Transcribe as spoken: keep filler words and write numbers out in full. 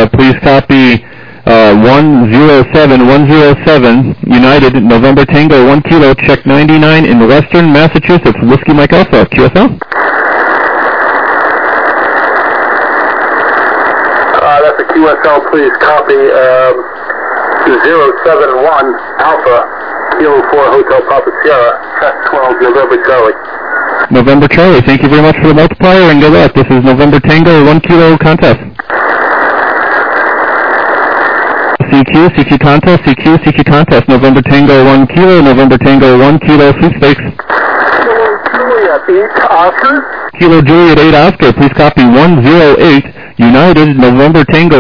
please copy uh, one zero seven one zero seven, United, November Tango, one kilo, check ninety-nine in Western Massachusetts, Whiskey Mike Alpha, Q S L. Uh, that's a Q S L, please copy um, zero seven one Alpha, Kilo four Hotel Papa Sierra, track twelve, November Charlie. November Charlie, thank you very much for the multiplier and good luck. This is November Tango, one kilo contest. C Q, C Q contest, C Q, C Q contest, November Tango, one kilo, November Tango, one kilo, sweepstakes. Kilo Juliet, eight Oscar. Kilo Juliet, eight Oscar, please copy one zero eight, United, November Tango.